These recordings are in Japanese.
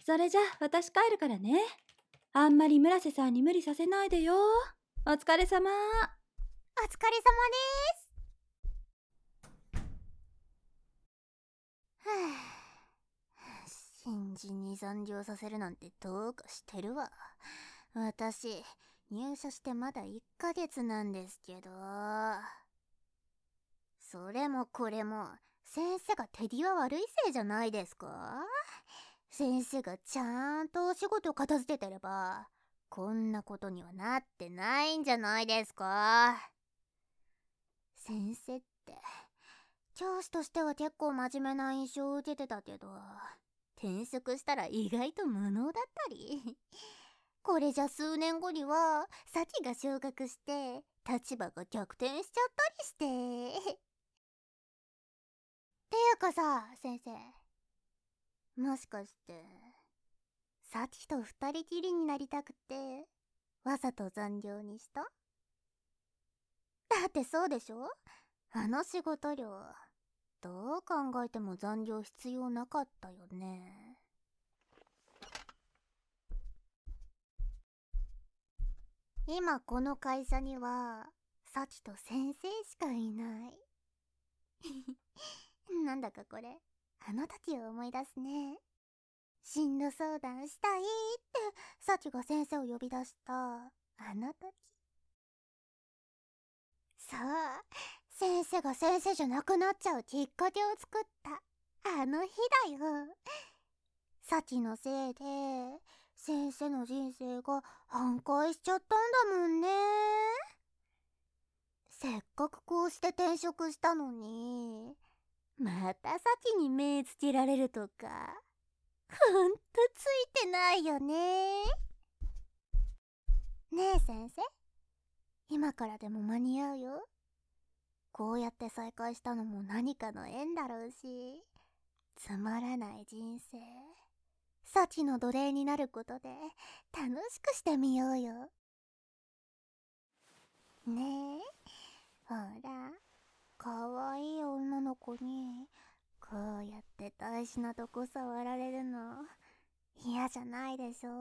それじゃ私帰るからね。あんまり村瀬さんに無理させないでよ。お疲れ様。 お疲れ様です。新人に残業させるなんてどうかしてるわ。私、入社してまだ1ヶ月なんですけど。それもこれも、先生が手際悪いせいじゃないですか？先生がちゃんとお仕事を片付けてれば、こんなことにはなってないんじゃないですか？先生って、教師としては結構真面目な印象を受けてたけど、転職したら意外と無能だったり。これじゃ数年後にはサチが昇格して立場が逆転しちゃったりして。っていうかさ、先生、もしかしてサチと二人きりになりたくてわざと残業にした？だってそうでしょ？あの仕事量、どう考えても残業必要なかったよね。今この会社にはサチと先生しかいない。なんだかこれあの時を思い出すね。進路相談したいってサチが先生を呼び出したあの時。そう、先生が先生じゃなくなっちゃうきっかけを作ったあの日だよ。サチのせいで先生の人生が半壊しちゃったんだもんね。せっかくこうして転職したのに、またサチに目つけられるとか、ほんとついてないよね。ねえ先生、今からでも間に合うよ。こうやって再会したのも何かの縁だろうし、つまらない人生、サチの奴隷になることで楽しくしてみようよ。ねえ、ほら、かわいい女の子にこうやって大事なとこ触られるの嫌じゃないでしょ？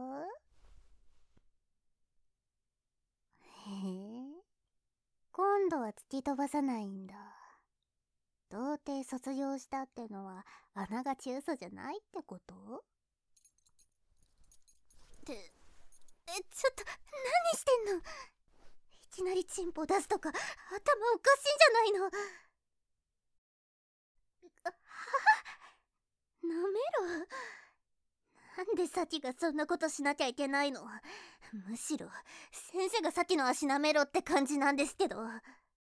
へえ、今度は突き飛ばさないんだ。童貞卒業したってのはあながち嘘じゃないってこと？ちょっと何してんの？いきなりチンポ出すとか頭おかしいんじゃないの？なめろ。なんでサチがそんなことしなきゃいけないの？むしろ先生がサチの足なめろって感じなんですけど。いや、ちょっ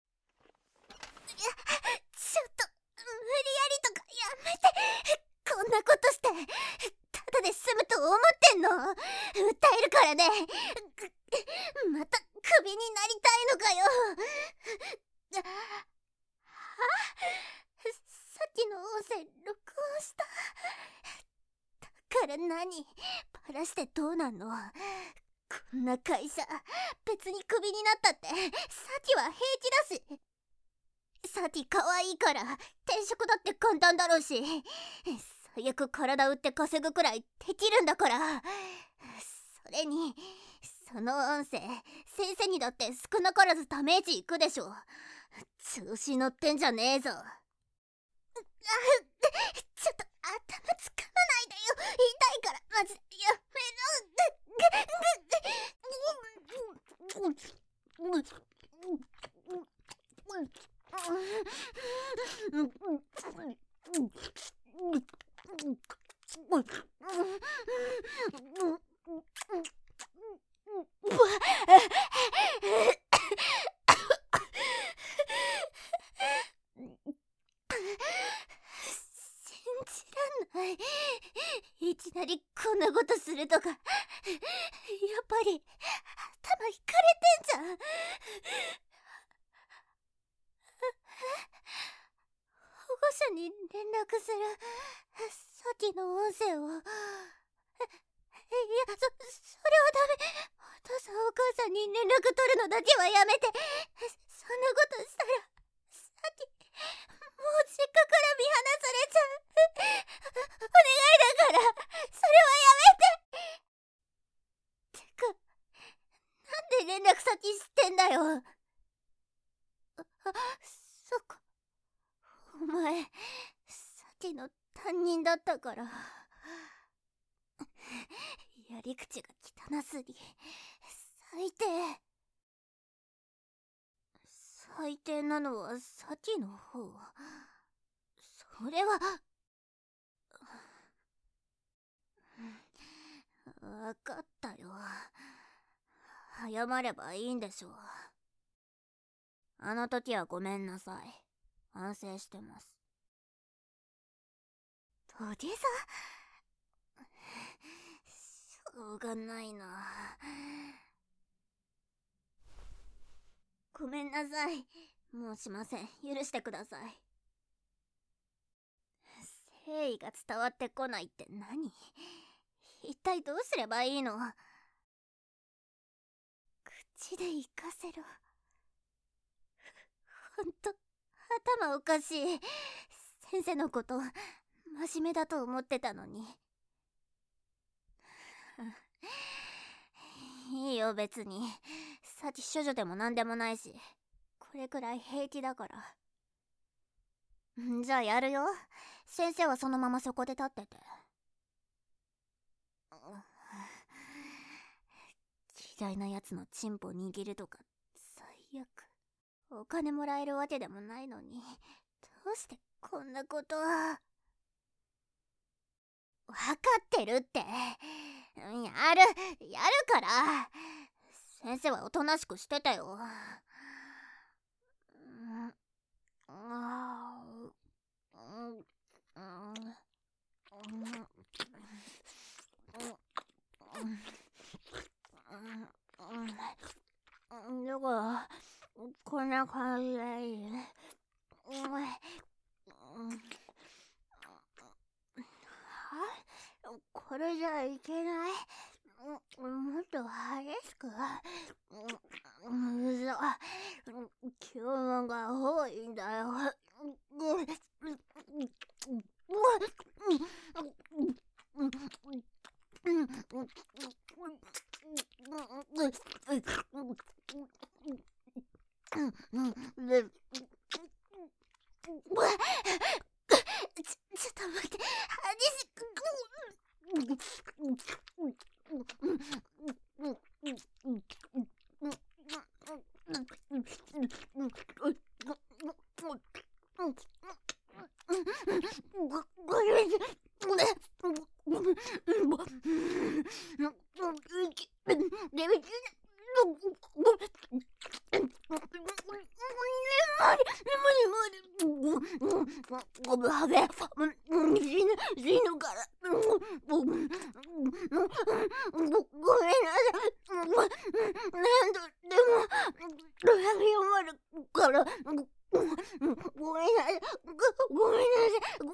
と無理やりとかやめて。こんなことしてただで済むと思ってんの？訴えるからね。またクビになりたいのかよ。さっきの音声録音した。だから何？バラしてどうなんの？こんな会社別にクビになったってサティは平気だし。サティ可愛いから転職だって簡単だろうし、最悪体売って稼ぐくらいできるんだから。それにその音声先生にだって少なからずダメージいくでしょ。調子乗ってんじゃねえぞ。ちょっと頭つかまないでよ。痛いからマジやめ信じらんない。いきなりこんなことするとか。やっぱり頭いかれてんじゃん。保護者に連絡する。さっきの音声を。いや、それはダメ。お父さんお母さんに連絡取るのだけはやめて。そんなことしたらさっきもう実家から見放されちゃう。お願いだからそれはやめちの担任だったから。やり口が汚すぎ、最低。最低なのはサチの方。それはわかったよ。謝ればいいんでしょう。あの時はごめんなさい。反省してます。土下座？しょうがないな。ごめんなさい。もうしません。許してください。誠意が伝わってこないって何？一体どうすればいいの？口で言かせろ。ほんと頭おかしい。先生のこと真面目だと思ってたのに。いいよ別に。サチ処女でもなんでもないし、これくらい平気だから。じゃあやるよ。先生はそのままそこで立ってて。嫌いなやつのチンポ握るとか最悪。お金もらえるわけでもないのに、どうしてこんなこと。わかってるって。やるから。先生はおとなしくしてたよ。だからこんな感じでいい。これじゃいけない。もっと激しく。注文が多いんだよ。ちょっと待って、死ぬから。ごめんなさい。何度でも謝るから。ごめんなさい。ごめんなさい。ごめんなさい。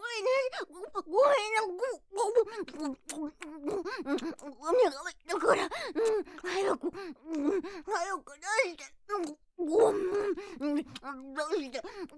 お願いだから、早く出して。出して。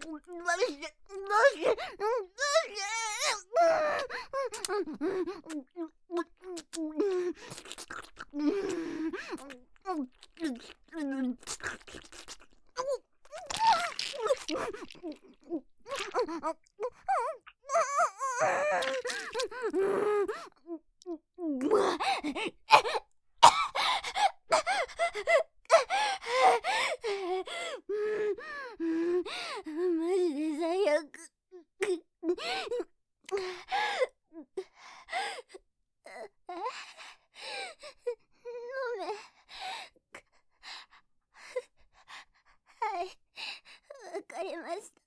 マジで最悪。飲め。はい、わかりました。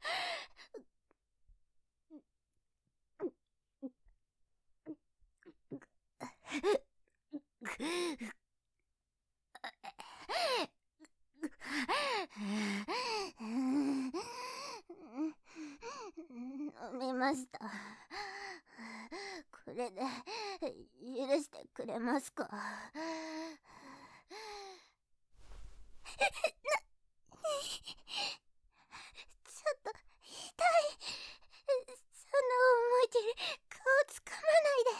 飲みました。これで許してくれますか？ちょっと痛い。そんな思い切り顔つかまないで。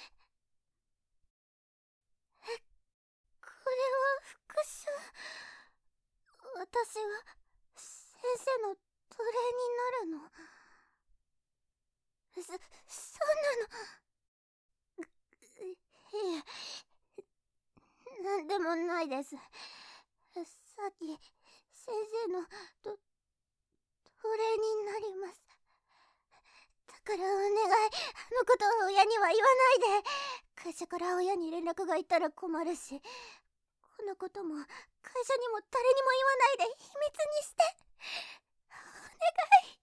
これは復讐。私が先生の奴隷になるの？ そんなの。いえ、なんでもないです。さっき先生の奴隷になります。だからお願い、あのことを親には言わないで。会社から親に連絡がいったら困るし、このことも会社にも誰にも言わないで秘密にして。お願い。